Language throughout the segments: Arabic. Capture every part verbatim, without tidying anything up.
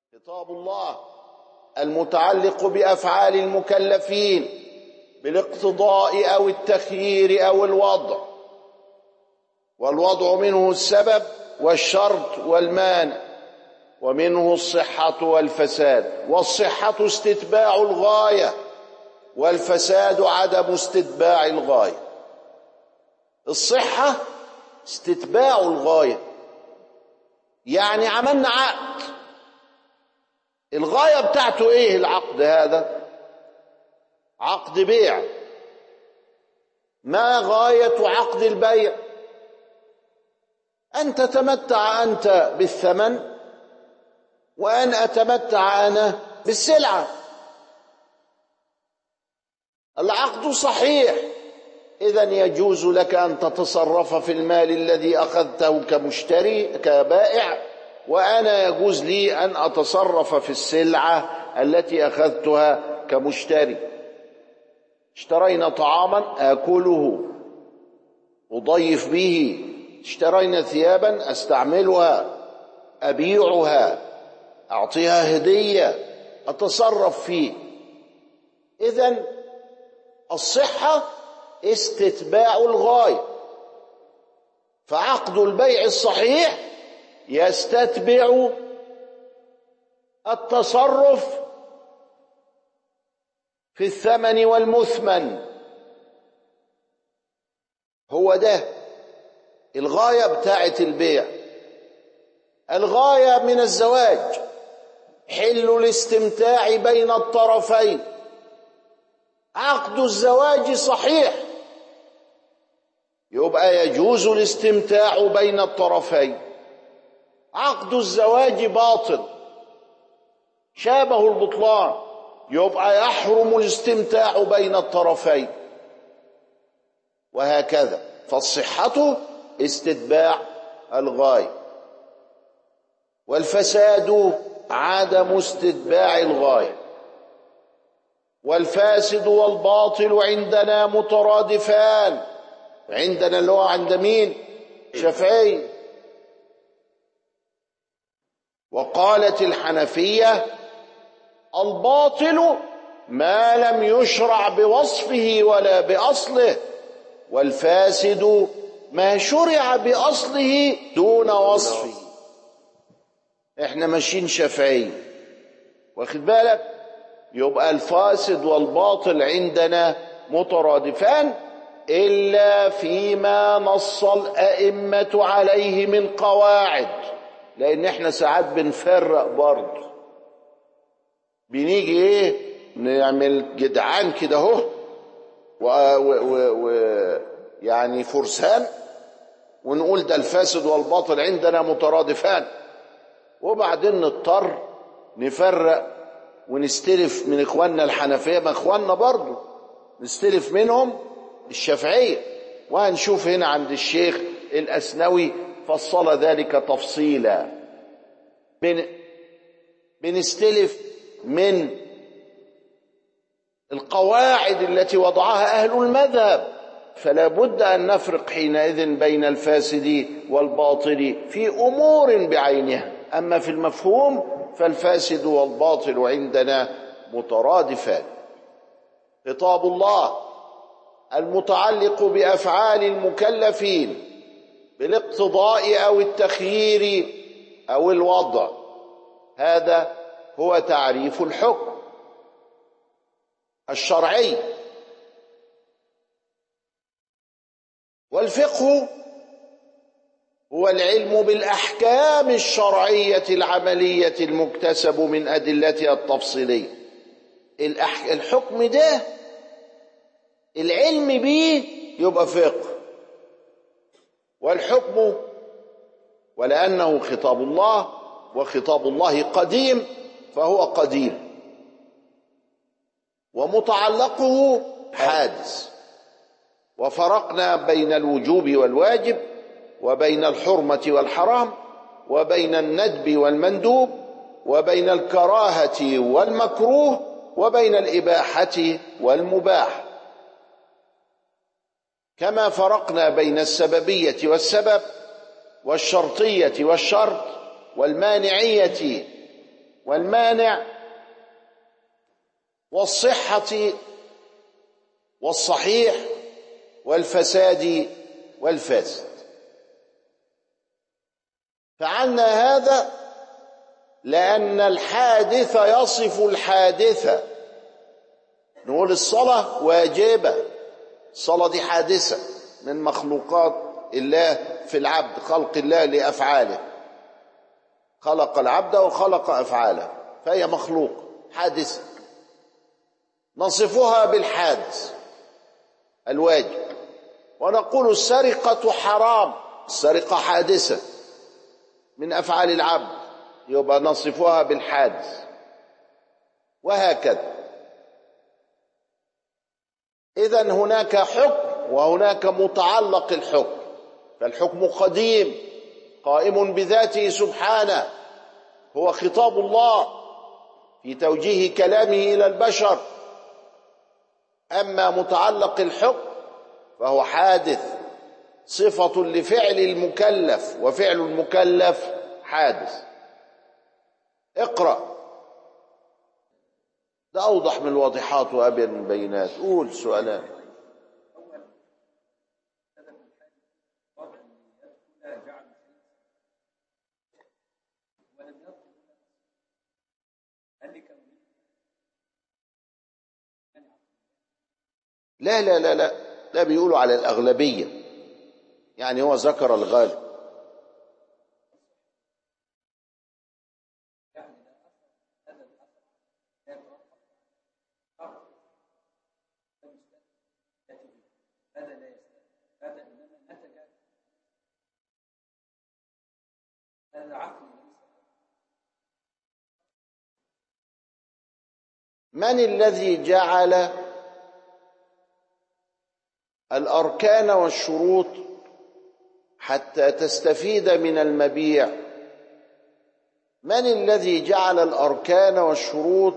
خطاب الله المتعلق بأفعال المكلفين بالاقتضاء أو التخيير أو الوضع، والوضع منه السبب والشرط والمانع، ومنه الصحة والفساد. والصحة استتباع الغاية، والفساد عدم استتباع الغاية. الصحة استتباع الغاية، يعني عملنا عقد، الغاية بتاعته ايه؟ العقد هذا عقد بيع. ما غاية عقد البيع؟ أن تتمتع أنت بالثمن وأن أتمتع أنا بالسلعة. العقد صحيح، إذن يجوز لك أن تتصرف في المال الذي أخذته كمشتري كبائع، وأنا يجوز لي أن أتصرف في السلعة التي أخذتها كمشتري. اشترينا طعاما آكله أضيف به، اشترينا ثيابا أستعملها أبيعها أعطيها هدية أتصرف فيه. إذن الصحة استتباع الغاية، فعقد البيع الصحيح يستتبع التصرف في الثمن والمثمن. هو ده الغاية بتاعة البيع. الغاية من الزواج حل الاستمتاع بين الطرفين. عقد الزواج صحيح، يبقى يجوز الاستمتاع بين الطرفين. عقد الزواج باطل شابه البطلان، يبقى يحرم الاستمتاع بين الطرفين، وهكذا. فالصحة استتباع الغاية، والفساد عدم استتباع الغاية. والفاسد والباطل عندنا مترادفان. عندنا اللي هو عند مين؟ شافعي. وقالت الحنفية الباطل ما لم يشرع بوصفه ولا بأصله، والفاسد ما شرع بأصله دون وصفه. احنا ماشيين شافعي، واخد بالك؟ يبقى الفاسد والباطل عندنا مترادفان إلا فيما نص الأئمة عليه من قواعد، لأن احنا ساعات بنفرق برضه، بنيجي ايه نعمل جدعان كده اهو ويعني فرسان، ونقول ده الفاسد والباطل عندنا مترادفان، وبعدين نضطر نفرق ونستلف من اخواننا الحنفية، ما اخواننا برضه نستلف منهم الشافعية. وهنشوف هنا عند الشيخ الأسنوي فصل ذلك تفصيلا. بن بنستلف من القواعد التي وضعها أهل المذهب، فلا بد أن نفرق حينئذ بين الفاسد والباطل في أمور بعينها. أما في المفهوم فالفاسد والباطل عندنا مترادفان. خطاب الله المتعلق بأفعال المكلفين بالاقتضاء أو التخيير أو الوضع، هذا هو تعريف الحكم الشرعي. والفقه هو العلم بالأحكام الشرعية العملية المكتسب من أدلتها التفصيلية. الحكم ده العلم به يبقى فقه. والحكم ولأنه خطاب الله، وخطاب الله قديم فهو قديم، ومتعلقه حادث. وفرقنا بين الوجوب والواجب، وبين الحرمة والحرام، وبين الندب والمندوب، وبين الكراهة والمكروه، وبين الإباحة والمباح. كما فرقنا بين السببية والسبب، والشرطية والشرط، والمانعية والمانع والصحة والصحيح والفساد والفاسد. فعلنا هذا لأن الحادث يصف الحادثة. نقول الصلاة واجبة، الصلاة دي حادثة من مخلوقات الله في العبد، خلق الله لأفعاله، خلق العبد وخلق أفعاله، فهي مخلوق حادثة نصفها بالحادث الواجب. ونقول السرقة حرام، السرقة حادثة من أفعال العبد، يبقى نصفها بالحادث، وهكذا. إذن هناك حكم وهناك متعلق الحكم. فالحكم قديم قائم بذاته سبحانه، هو خطاب الله في توجيه كلامه إلى البشر. أما متعلق الحكم فهو حادث، صفة لفعل المكلف، وفعل المكلف حادث. اقرأ، ده أوضح من الواضحات وأبين من البينات. قول سؤالان. لا لا لا لا لا بيقولوا على الأغلبية، يعني هو ذكر الغالب. من الذي جعل الأركان والشروط حتى تستفيد من المبيع؟ من الذي جعل الأركان والشروط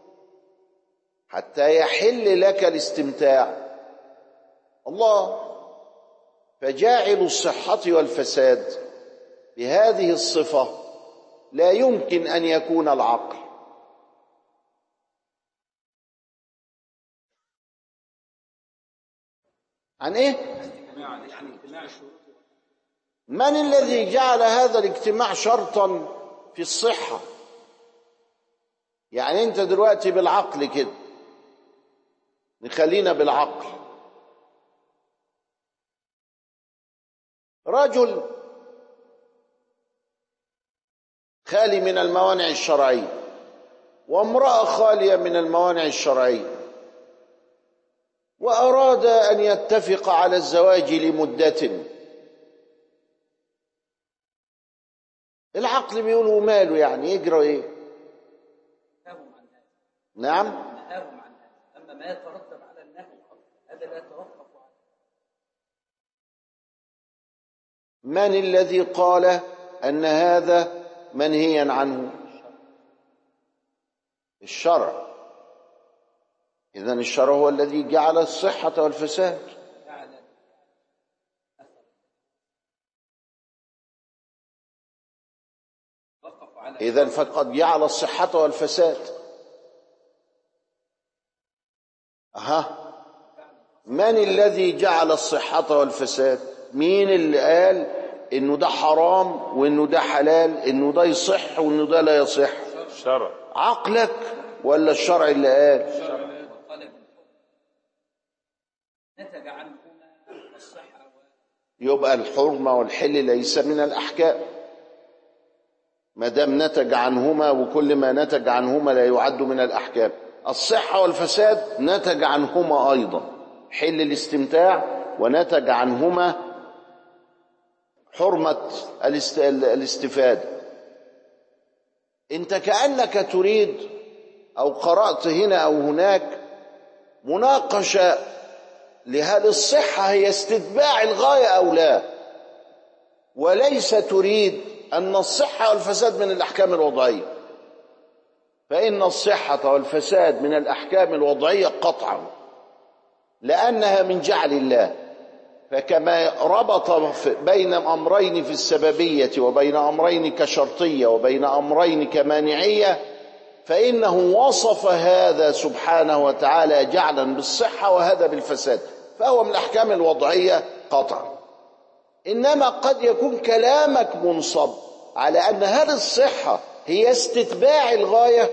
حتى يحل لك الاستمتاع؟ الله. فجاعل الصحة والفساد بهذه الصفة لا يمكن أن يكون العقل. عن ايه؟ من الذي جعل هذا الاجتماع شرطا في الصحة؟ يعني انت دلوقتي بالعقل كده، نخلينا بالعقل، رجل خالي من الموانع الشرعية وامرأة خالية من الموانع الشرعية، وأراد أن يتفق على الزواج لمدة، العقل بيقول ماله، يعني يجرى ايه؟ نعم. نهاهم عن هذا، أما ما يترتب على النهي هذا لا يتوقف عنه. من الذي قال أن هذا منهيا عنه؟ الشرع. إذن الشرع هو الذي جعل الصحة والفساد. إذن فقد جعل الصحة والفساد. أها، من الذي جعل الصحة والفساد؟ مين اللي قال إنه ده حرام وإنه ده حلال، إنه ده يصح وإنه ده لا يصح؟ الشرع. عقلك ولا الشرع اللي قال؟ نتج عنهما الصحة. يبقى الحرمة والحل ليس من الأحكام ما دام نتج عنهما، وكل ما نتج عنهما لا يعد من الأحكام. الصحة والفساد نتج عنهما أيضا حل الاستمتاع، ونتج عنهما حرمة الاستفادة. انت كأنك تريد أو قرأت هنا أو هناك مناقشة لهل الصحة هي استتباع الغاية أو لا، وليس تريد أن الصحة والفساد من الأحكام الوضعية. فإن الصحة والفساد من الأحكام الوضعية قطعا، لأنها من جعل الله. فكما ربط بين أمرين في السببية وبين أمرين كشرطية وبين أمرين كمانعية، فإنه وصف هذا سبحانه وتعالى جعلا بالصحة وهذا بالفساد، فهو من الأحكام الوضعية قطعا. إنما قد يكون كلامك منصب على أن هل الصحة هي استتباع الغاية،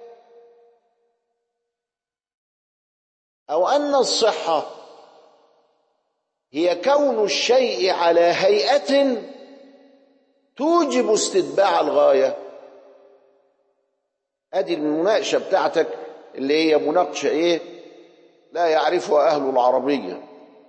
أو أن الصحة هي كون الشيء على هيئة توجب استتباع الغاية. ادي المناقشه بتاعتك اللي هي مناقشه ايه؟ لا يعرفها اهل العربيه.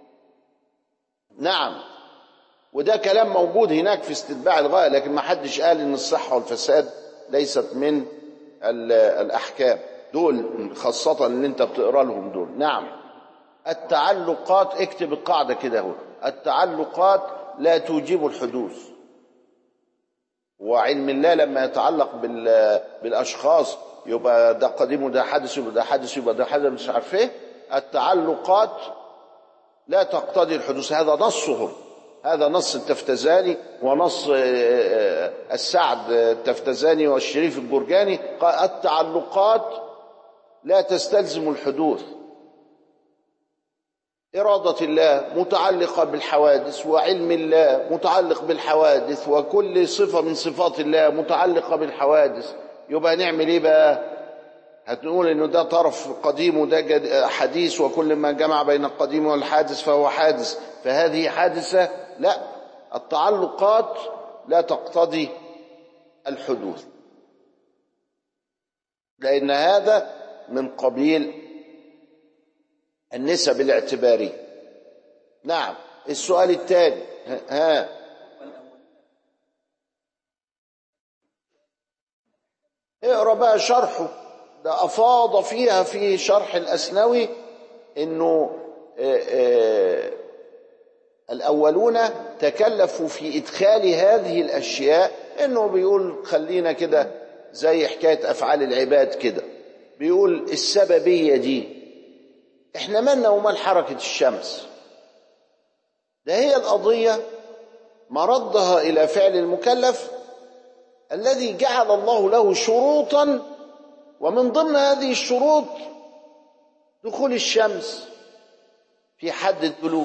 نعم، وده كلام موجود هناك في استتباع الغايه، لكن ما حدش قال ان الصحه والفساد ليست من الاحكام دول، خاصه اللي انت بتقرا لهم دول. نعم، التعلقات، اكتب القاعده كده اهو، التعلقات لا توجب الحدوث. وعلم الله لما يتعلق بالاشخاص يبقى ده قديم وده حادث، يبقى ده حادث، يبقى ده حادث، مش عارف ايه. التعلقات لا تقتضي الحدوث، هذا نصهم، هذا نص التفتزاني ونص السعد التفتزاني والشريف الجرجاني. التعلقات لا تستلزم الحدوث. إرادة الله متعلقة بالحوادث، وعلم الله متعلق بالحوادث، وكل صفة من صفات الله متعلقة بالحوادث. يبقى نعمل إيه بقى؟ هتقول إنه ده طرف قديم وده حديث، وكل ما جمع بين القديم والحادث فهو حادث، فهذه حادثة؟ لا، التعلقات لا تقتضي الحدوث، لأن هذا من قبيل النسب الاعتبارية. نعم، السؤال الثاني. ها اقرا بقى شرحه، ده أفاض فيها في شرح الأسنوي إنه آآ آآ الأولون تكلفوا في إدخال هذه الأشياء، إنه بيقول خلينا كده زي حكاية أفعال العباد كده، بيقول السببية دي احنا مالنا ومال حركة الشمس؟ ده هي القضية مردها إلى فعل المكلف الذي جعل الله له شروطا، ومن ضمن هذه الشروط دخول الشمس في حد الدلوك.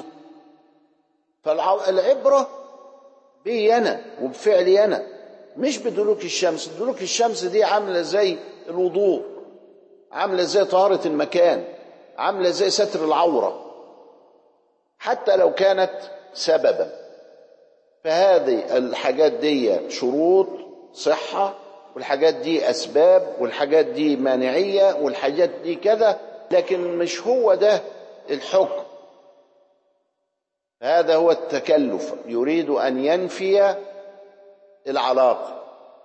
فالعبرة بي أنا وبفعلي أنا، مش بدلوك الشمس. دلوك الشمس دي عاملة زي الوضوء، عاملة زي طهارة المكان، عاملة زي ستر العورة، حتى لو كانت سببا. فهذه الحاجات دي شروط صحة، والحاجات دي أسباب، والحاجات دي مانعية، والحاجات دي كذا، لكن مش هو ده الحكم. هذا هو التكلف، يريد أن ينفي العلاقة.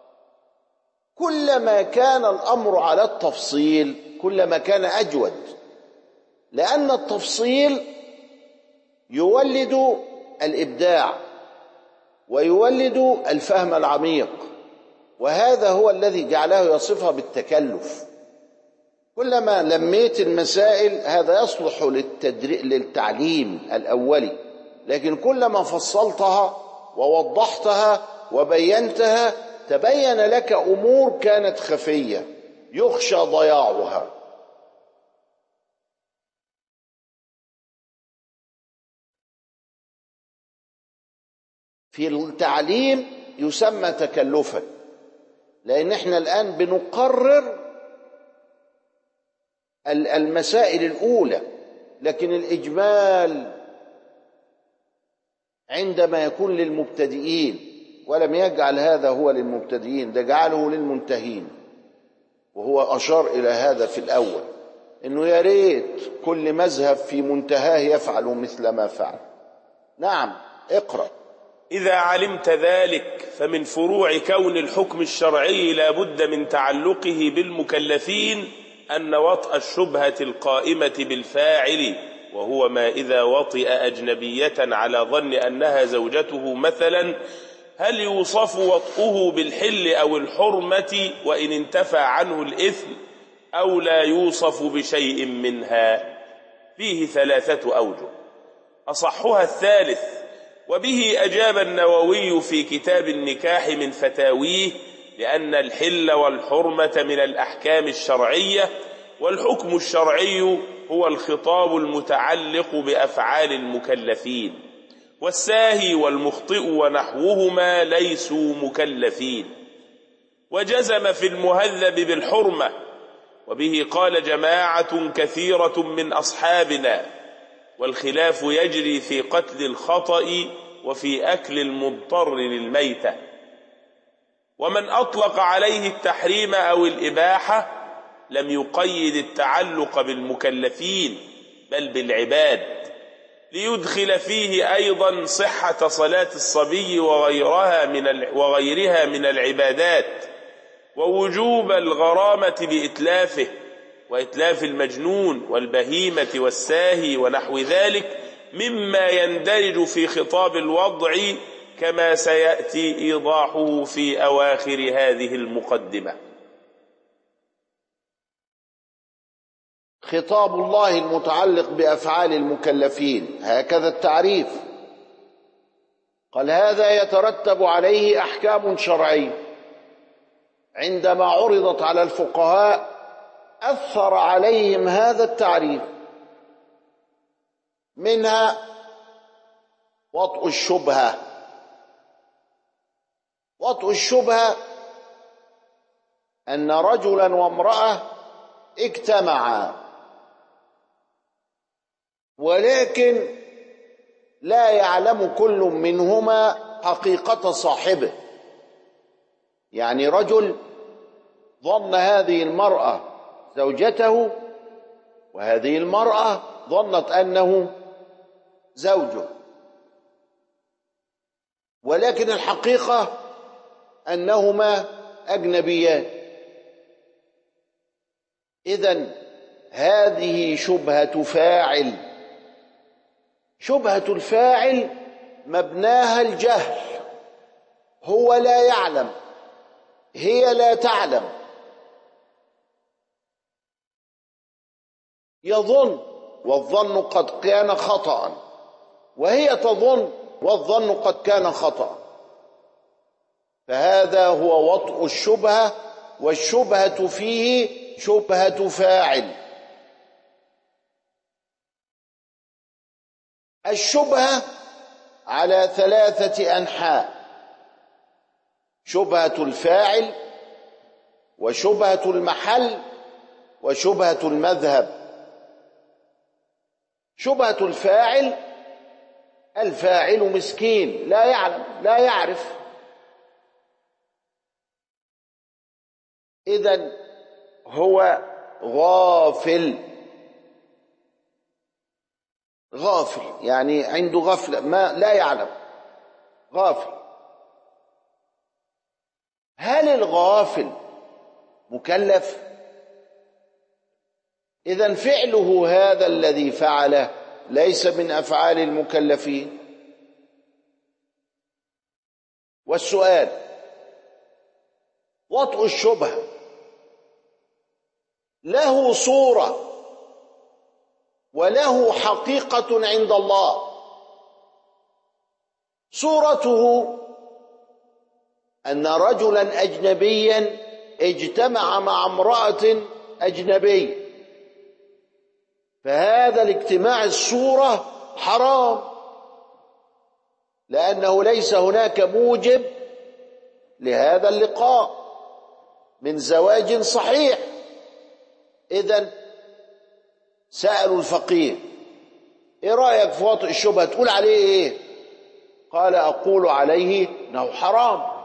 كلما كان الأمر على التفصيل كلما كان أجود، لأن التفصيل يولد الإبداع ويولد الفهم العميق، وهذا هو الذي جعله يصفها بالتكلف. كلما لميت المسائل هذا يصلح للتعليم الأولي، لكن كلما فصلتها ووضحتها وبينتها تبين لك أمور كانت خفية يخشى ضياعها. في التعليم يسمى تكلفا، لأن احنا الآن بنقرر المسائل الأولى، لكن الإجمال عندما يكون للمبتدئين، ولم يجعل هذا هو للمبتدئين، ده جعله للمنتهين. وهو أشار إلى هذا في الأول، إنه يا ريت كل مذهب في منتهاه يفعل مثل ما فعل. نعم، اقرأ. إذا علمت ذلك فمن فروع كون الحكم الشرعي لا بد من تعلقه بالمكلفين أن وطأ الشبهة القائمة بالفاعل، وهو ما إذا وطئ أجنبية على ظن أنها زوجته مثلا، هل يوصف وطئه بالحل أو الحرمة وإن انتفى عنه الإثم، أو لا يوصف بشيء منها؟ فيه ثلاثة أوجه، أصحها الثالث، وبه أجاب النووي في كتاب النكاح من فتاويه لأن الحل والحرمة من الأحكام الشرعية، والحكم الشرعي هو الخطاب المتعلق بأفعال المكلفين، والساهي والمخطئ ونحوهما ليسوا مكلفين. وجزم في المهذب بالحرمة، وبه قال جماعة كثيرة من أصحابنا، والخلاف يجري في قتل الخطأ وفي أكل المضطر للميتة. ومن أطلق عليه التحريم أو الإباحة لم يقيد التعلق بالمكلفين بل بالعباد، ليدخل فيه أيضا صحة صلاة الصبي وغيرها من وغيرها من العبادات، ووجوب الغرامة بإتلافه، وإتلاف المجنون والبهيمة والساهي ونحو ذلك مما يندرج في خطاب الوضع، كما سيأتي إيضاحه في أواخر هذه المقدمة. خطاب الله المتعلق بأفعال المكلفين، هكذا التعريف. قال هذا يترتب عليه أحكام شرعية. عندما عرضت على الفقهاء أثر عليهم هذا التعريف، منها وطء الشبهة. وطء الشبهة أن رجلا وامرأة اجتمعا، ولكن لا يعلم كل منهما حقيقة صاحبه. يعني رجل ظن هذه المرأة زوجته، وهذه المرأة ظنت أنه زوجه، ولكن الحقيقة أنهما أجنبيان. إذن هذه شبهة فاعل. شبهة الفاعل مبناها الجهل، هو لا يعلم، هي لا تعلم، يظن والظن قد كان خطأ، وهي تظن والظن قد كان خطأ. فهذا هو وطء الشبهة، والشبهة فيه شبهة فاعل. الشبهة على ثلاثة أنحاء: شبهة الفاعل، وشبهة المحل، وشبهة المذهب. شبهة الفاعل: الفاعل مسكين لا يعلم لا يعرف، إذن هو غافل. غافل يعني عنده غفلة، ما لا يعلم، غافل. هل الغافل مكلف؟ إذن فعله هذا الذي فعله ليس من أفعال المكلفين. والسؤال: وطء الشبهة له صورة وله حقيقة عند الله. صورته أن رجلا أجنبيا اجتمع مع امرأة أجنبية، فهذا الاجتماع الصورة حرام، لأنه ليس هناك موجب لهذا اللقاء من زواج صحيح. إذن سألوا الفقيه: إيه رأيك في وطء الشبهة؟ تقول عليه إيه؟ قال: أقول عليه إنه حرام.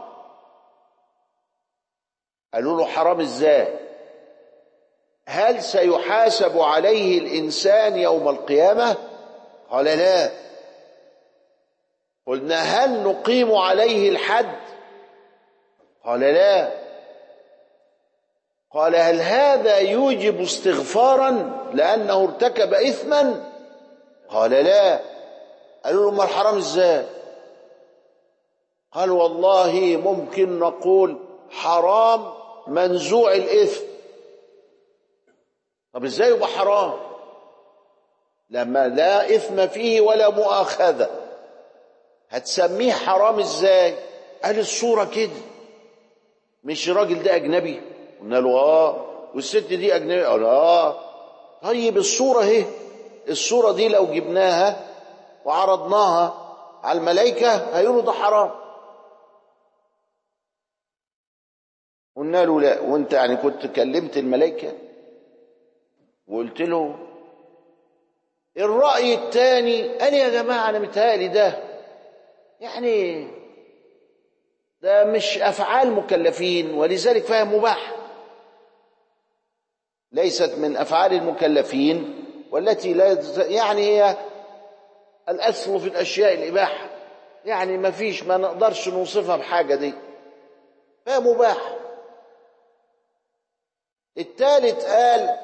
قالوا له: حرام إزاي؟ هل سيحاسب عليه الإنسان يوم القيامة؟ قال: لا. قلنا: هل نقيم عليه الحد؟ قال: لا. قال: هل هذا يوجب استغفارا لأنه ارتكب إثما؟ قال: لا. قالوا له: ما الحرام إزاي؟ قال: والله ممكن نقول حرام منزوع الإثم. طب إزاي يبقى حرام لما لا إثم فيه ولا مؤاخذة؟ هتسميه حرام إزاي؟ قال: الصورة كده، مش الراجل ده أجنبي؟ قلنا له آه. والست دي أجنبي؟ قال آه. طيب الصورة اهي، الصورة دي لو جبناها وعرضناها على الملائكة هيقولوا ده حرام. قلنا له لا. وانت يعني كنت كلمت الملائكة وقلت له الرأي الثاني؟ قال يا جماعة أنا متهيألي ده يعني ده مش أفعال مكلفين، ولذلك فهي مباح، ليست من أفعال المكلفين، والتي لا يعني هي الأصل في الأشياء الإباحة، يعني ما فيش ما نقدرش نوصفها بحاجة دي، فهي مباح. الثالث قال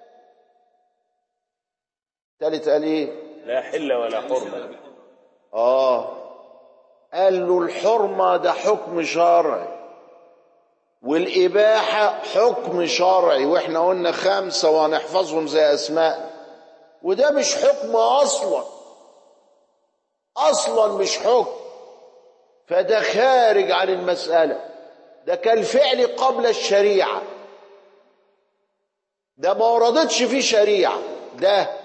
الثالث قال ايه؟ لا حل ولا حرمة. اه قال له الحرمة ده حكم شرعي، والإباحة حكم شرعي، واحنا قلنا خمسة وهنحفظهم زي أسماء، وده مش حكم أصلا، أصلا مش حكم، فده خارج عن المسألة، ده كالفعل قبل الشريعة، ده ما وردتش فيه شريعة، ده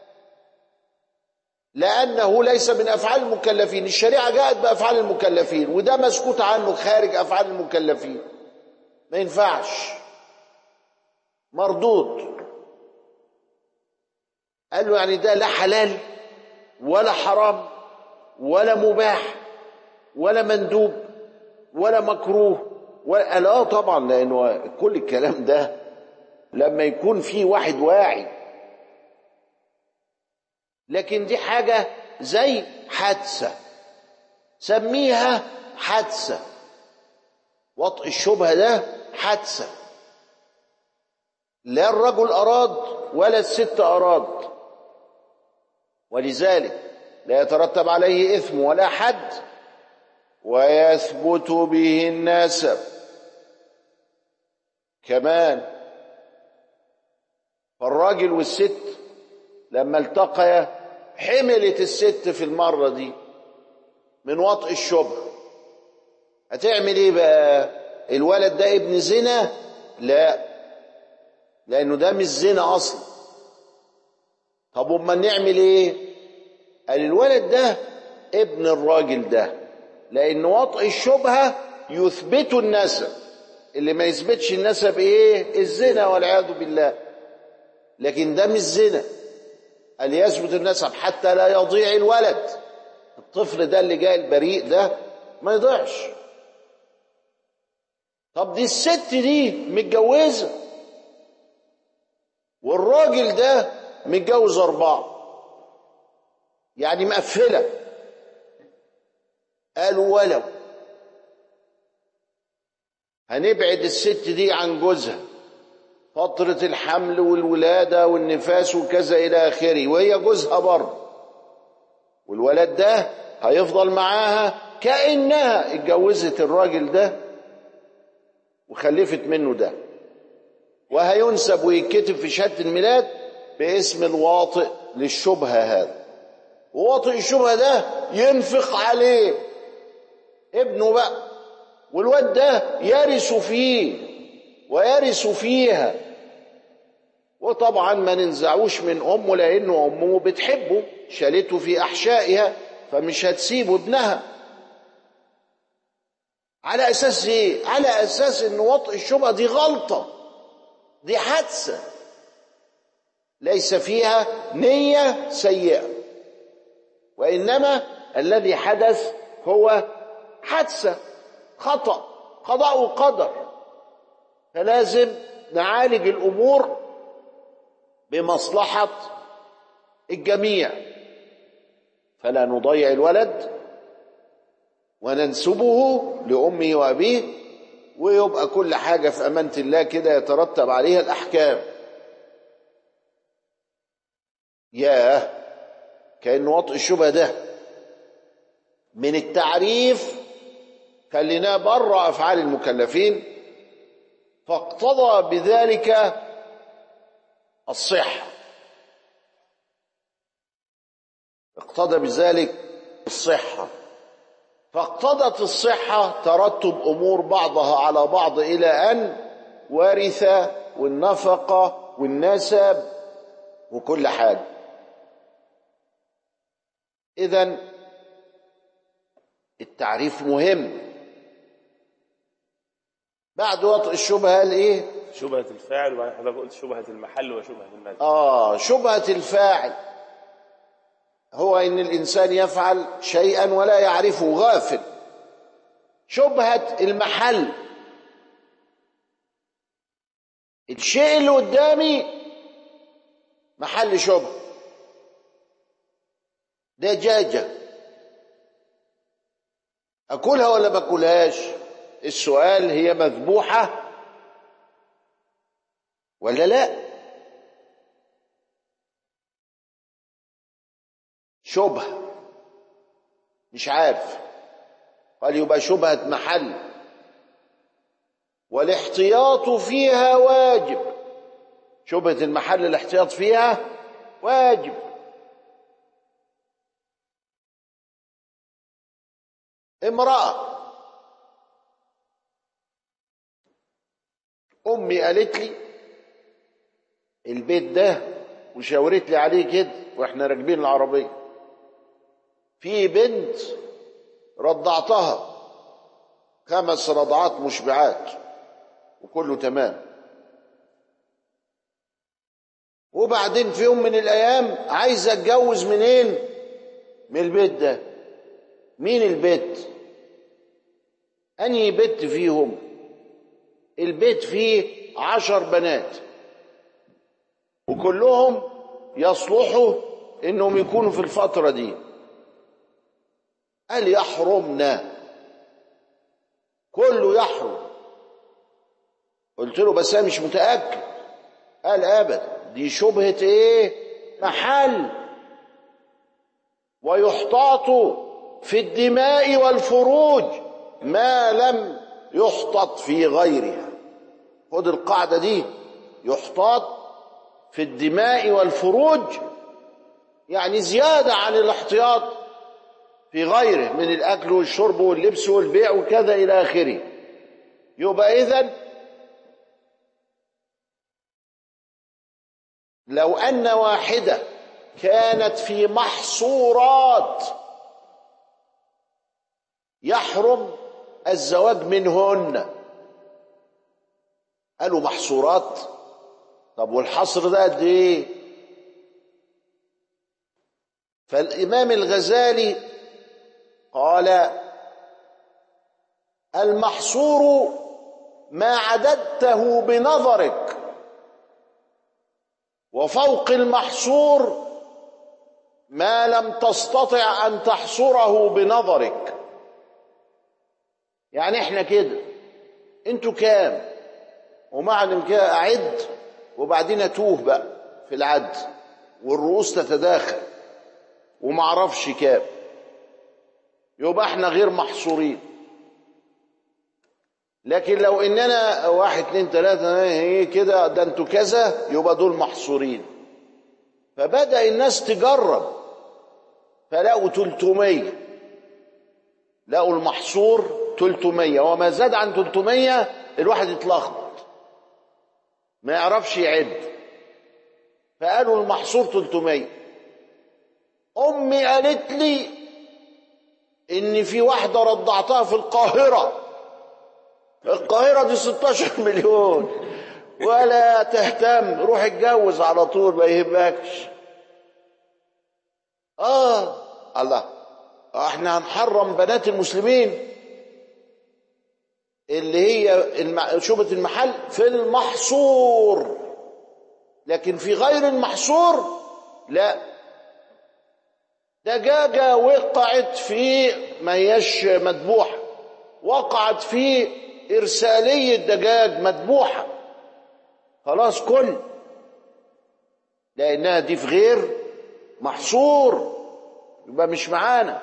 لأنه ليس من أفعال المكلفين، الشريعة جاءت بأفعال المكلفين، وده مسكوت عنه خارج أفعال المكلفين، ما ينفعش، مردود. قال له يعني ده لا حلال ولا حرام ولا مباح ولا مندوب ولا مكروه ولا؟ قال اه طبعا، لأنه كل الكلام ده لما يكون في واحد واعي، لكن دي حاجة زي حادثة، سميها حادثة، وطئ الشبهة ده حادثة، لا الرجل أراد ولا الست أراد، ولذلك لا يترتب عليه إثم ولا حد، ويثبت به النسب كمان. فالراجل والست لما التقيا حملت الست في المرة دي من وطئ الشبهة، هتعمل ايه بقى؟ الولد ده ابن زنا؟ لا، لأنه ده مش زنا أصلا. طب وما نعمل ايه؟ قال الولد ده ابن الراجل ده، لأن وطئ الشبهة يثبت النسب، اللي ما يثبتش النسب ايه؟ الزنا والعياذ بالله، لكن ده مش زنا. قال يثبت النسب حتى لا يضيع الولد، الطفل ده اللي جاي البريء ده ما يضيعش. طب دي الست دي متجوزة والراجل ده متجوز أربعة، يعني مقفلة. قالوا ولو هنبعد الست دي عن جوزها فترة الحمل والولادة والنفاس وكذا إلى آخره، وهي جوزها برضه، والولد ده هيفضل معاها كأنها اتجوزت الراجل ده وخلفت منه ده، وهينسب ويتكتب في شهادة الميلاد باسم الواطئ للشبهة هذا، وواطئ الشبهة ده ينفق عليه ابنه بقى، والواد ده يرث فيه ويرث فيها، وطبعا ما ننزعوش من أمه لأنه أمه بتحبه، شالته في أحشائها فمش هتسيبه ابنها. على أساس إيه؟ على أساس إن وطئ الشبهة دي غلطة، دي حادثة ليس فيها نية سيئة، وإنما الذي حدث هو حادثة، خطأ، قضاء وقدر، فلازم نعالج الأمور بمصلحة الجميع، فلا نضيع الولد وننسبه لأمه وأبيه، ويبقى كل حاجة في أمانة الله كده يترتب عليها الأحكام. ياه، كأن وطئ الشبهة ده من التعريف خليناه بره أفعال المكلفين، فاقتضى بذلك الصحة، اقتضى بذلك الصحة، فاقتضت الصحة ترتب أمور بعضها على بعض إلى أن ورث والنفقة والنسب وكل حاجة. إذن التعريف مهم. بعد وطء الشبهة الإيه؟ شبهة الفاعل، وبعدين حضرتك قلت شبهة المحل وشبهة المذهب. آه شبهة الفاعل هو إن الإنسان يفعل شيئا ولا يعرفه، غافل. شبهة المحل الشيء اللي قدامي محل شبهة. دجاجة أكلها ولا ما أكلهاش؟ السؤال هي مذبوحة ولا لا؟ شبهة مش عارف، قال يبقى شبهة محل، والاحتياط فيها واجب. شبهة المحل الاحتياط فيها واجب. امرأة أمي قالت لي البيت ده وشاورت لي عليه كده واحنا راكبين العربية، في بنت رضعتها خمس رضعات مشبعات وكله تمام، وبعدين في يوم من الأيام عايزة اتجوز منين؟ من البيت ده. مين البيت؟ أنهي بيت فيهم؟ البيت فيه عشر بنات وكلهم يصلحوا انهم يكونوا في الفترة دي. قال يحرمنا، كله يحرم. قلت له بس انا مش متأكد. قال ابدا، دي شبهة ايه؟ محل، ويحتاط في الدماء والفروج ما لم يحتاط في غيرها. خد القاعدة دي، يحتاط في الدماء والفروج يعني زيادة عن الاحتياط في غيره من الأكل والشرب واللبس والبيع وكذا إلى آخره. يبقى إذن لو أن واحدة كانت في محصورات يحرم الزواج منهن. قالوا محصورات، طب والحصر ده قد ايه؟ فالإمام الغزالي قال المحصور ما عددته بنظرك، وفوق المحصور ما لم تستطع أن تحصره بنظرك. يعني احنا كده، انتوا كام ومعلم كده أعد وبعدين أتوه بقى في العد والرؤوس تتداخل ومعرفش كام، يبقى احنا غير محصورين. لكن لو اننا واحد اتنين تلاتة ايه كده ده انتوا كذا، يبقى دول محصورين. فبدأ الناس تجرب فلقوا تلتمية، لقوا المحصور تلتمية، وما زاد عن تلتمية الواحد يتلخبط ما يعرفش يعد، فقالوا المحصور تلتمية. أمي قالت لي إن في واحدة رضعتها في القاهرة، القاهرة دي ستاشر مليون، ولا تهتم، روح اتجوز على طول ما يهمكش. آه الله، احنا هنحرم بنات المسلمين اللي هي شبهة المحل في المحصور، لكن في غير المحصور لا. دجاجة وقعت في ما هيش مذبوحة، وقعت في إرسالية دجاج مذبوحة، خلاص كل، لأنها دي في غير محصور يبقى مش معانا.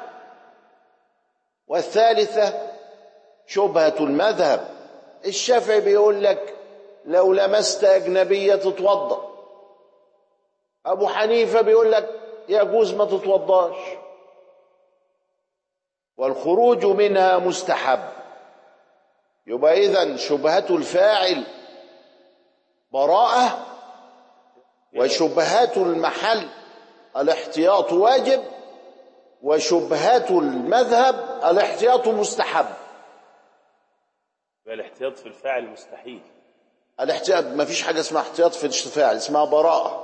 والثالثة شبهة المذهب. الشافعي بيقول لك لو لمست أجنبية تتوضأ، أبو حنيفة بيقول لك يجوز ما تتوضاش، والخروج منها مستحب. يبقى إذن شبهة الفاعل براءة، وشبهة المحل الاحتياط واجب، وشبهة المذهب الاحتياط مستحب. الاحتياط في الفاعل مستحيل. الاحتياط ما فيش حاجة اسمها احتياط في الفاعل، اسمها براءة.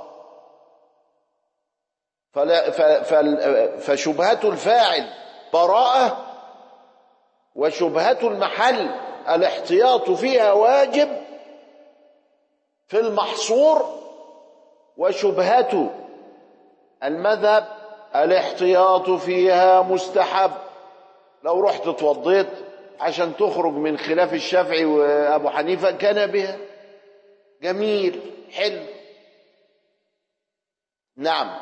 فلا فشبهة الفاعل براءة، وشبهة المحل الاحتياط فيها واجب في المحصور، وشبهة المذهب الاحتياط فيها مستحب. لو رحت اتوضيت عشان تخرج من خلاف الشافعي وابو حنيفه كان بها، جميل حلو. نعم،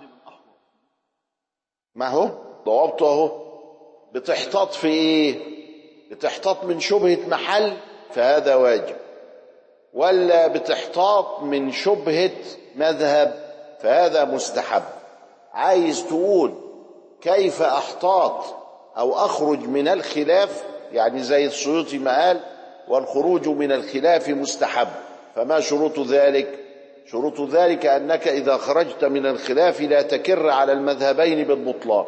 ما هو ضوابطه اهو. بتحتاط في ايه؟ بتحتاط من شبهه محل فهذا واجب، ولا بتحتاط من شبهه مذهب فهذا مستحب. عايز تقول كيف احتاط او اخرج من الخلاف، يعني زي السيوطي ما قال والخروج من الخلاف مستحب. فما شروط ذلك؟ شروط ذلك انك اذا خرجت من الخلاف لا تكر على المذهبين بالبطلان.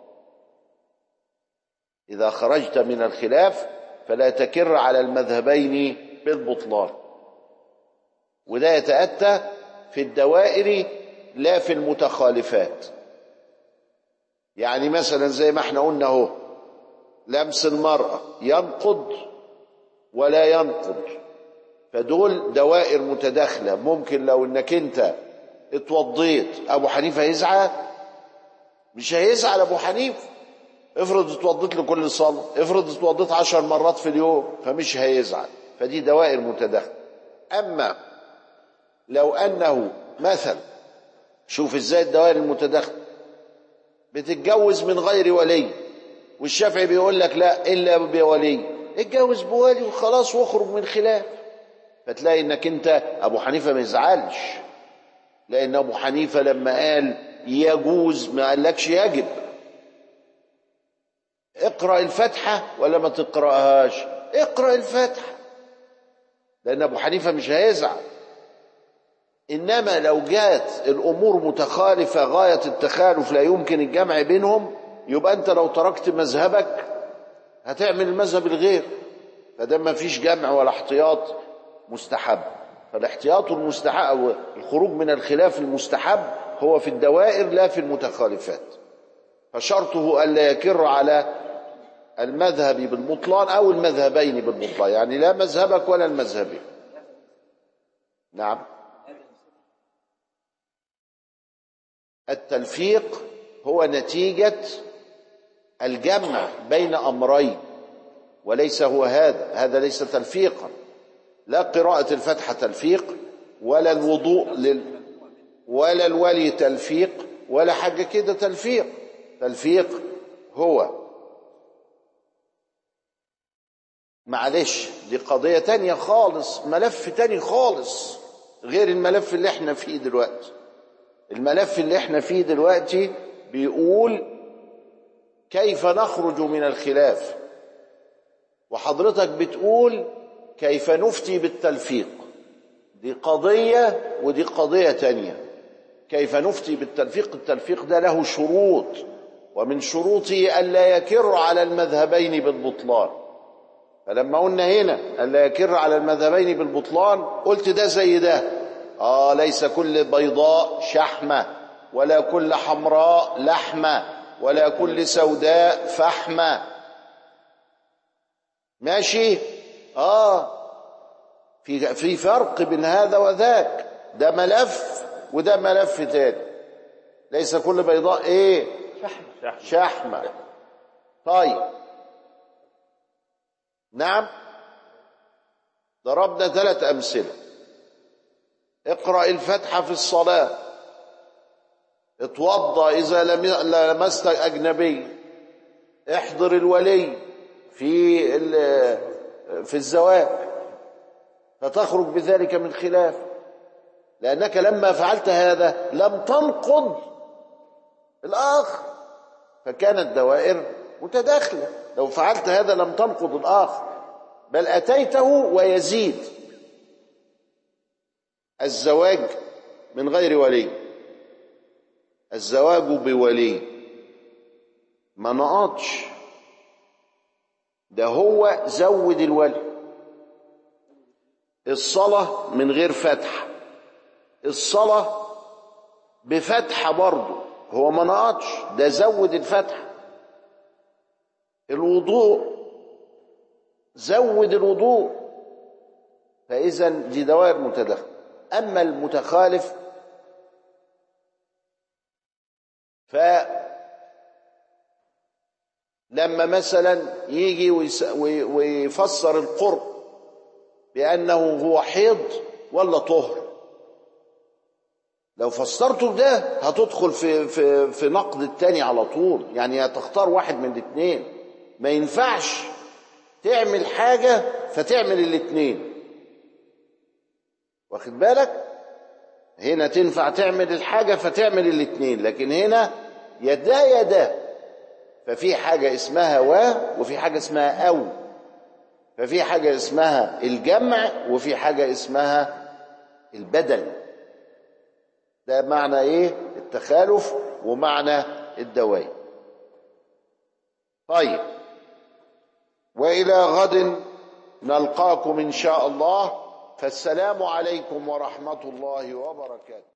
اذا خرجت من الخلاف فلا تكر على المذهبين بالبطلان، وده يتأتى في الدوائر لا في المتخالفات. يعني مثلا زي ما احنا قلنا اهو، لمس المرأة ينقض ولا ينقض، فدول دوائر متداخلة. ممكن لو انك انت اتوضيت ابو حنيفة يزعل؟ مش هيزعل ابو حنيفة. افرض اتوضيت لكل صلاة، افرض اتوضيت عشر مرات في اليوم، فمش هيزعل. فدي دوائر متداخلة. اما لو انه مثلا، شوف ازاي الدوائر المتداخلة، بتتجوز من غير ولي، والشافعي بيقول لك لا الا بولي، اتجوز بولي وخلاص واخرج من خلاف. فتلاقي انك انت ابو حنيفه ما يزعلش، لان ابو حنيفه لما قال يجوز ما قالكش يجب. اقرا الفاتحه ولا ما تقراهاش؟ اقرا الفاتحه، لان ابو حنيفه مش هيزعل. انما لو جات الامور متخالفه غايه التخالف لا يمكن الجمع بينهم، يبقى انت لو تركت مذهبك هتعمل المذهب الغير، فده ما فيش جمع ولا احتياط مستحب. فالاحتياط المستحب او الخروج من الخلاف المستحب هو في الدوائر لا في المتخالفات. فشرطه الا يكر على المذهب بالبطلان او المذهبين بالبطلان، يعني لا مذهبك ولا المذهبين. نعم. التلفيق هو نتيجة الجمع بين أمرين، وليس هو هذا. هذا ليس تلفيقا، لا قراءة الفاتحة تلفيق، ولا الوضوء لل ولا الولي تلفيق، ولا حاجة كده تلفيق. تلفيق هو، معلش دي قضية تانية خالص، ملف تاني خالص غير الملف اللي احنا فيه دلوقتي. الملف اللي احنا فيه دلوقتي بيقول كيف نخرج من الخلاف، وحضرتك بتقول كيف نفتي بالتلفيق. دي قضية ودي قضية تانية. كيف نفتي بالتلفيق؟ التلفيق ده له شروط، ومن شروطه ألا يكر على المذهبين بالبطلان. فلما قلنا هنا ألا يكر على المذهبين بالبطلان، قلت ده زي ده. آه ليس كل بيضاء شحمة، ولا كل حمراء لحمة، ولا كل سوداء فحمة. ماشي؟ آه في في فرق بين هذا وذاك. ده ملف وده ملف تاني. ليس كل بيضاء ايه؟ شحمة. شحمة. طيب نعم، ضربنا ثلاث أمثلة. اقرأ الفاتحة في الصلاة، اتوضى إذا لمست أجنبي، احضر الولي في في الزواج، فتخرج بذلك من خلاف، لأنك لما فعلت هذا لم تنقض الآخر. فكانت دوائر متداخلة، لو فعلت هذا لم تنقض الآخر، بل أتيته ويزيد. الزواج من غير ولي، الزواج بولي ما نقضش، ده هو زود الولي. الصلاة من غير فتح، الصلاة بفتحة برضه هو ما نقضش، ده زود الفتحة. الوضوء زود الوضوء. فإذا دي دوائر متداخلة. أما المتخالف فلما مثلا يجي ويفسر القرب بأنه هو حيض ولا طهر، لو فسرته بده هتدخل في في في نقد التاني على طول، يعني هتختار واحد من الاثنين. ما ينفعش تعمل حاجة فتعمل الاثنين، واخد بالك؟ هنا تنفع تعمل الحاجة فتعمل الاثنين، لكن هنا يدا يدا، ففي حاجة اسمها و وفي حاجة اسمها أو، ففي حاجة اسمها الجمع وفي حاجة اسمها البدل. ده معنى ايه التخالف ومعنى الدوائر. طيب، وإلى غد نلقاكم إن شاء الله، فالسلام عليكم ورحمة الله وبركاته.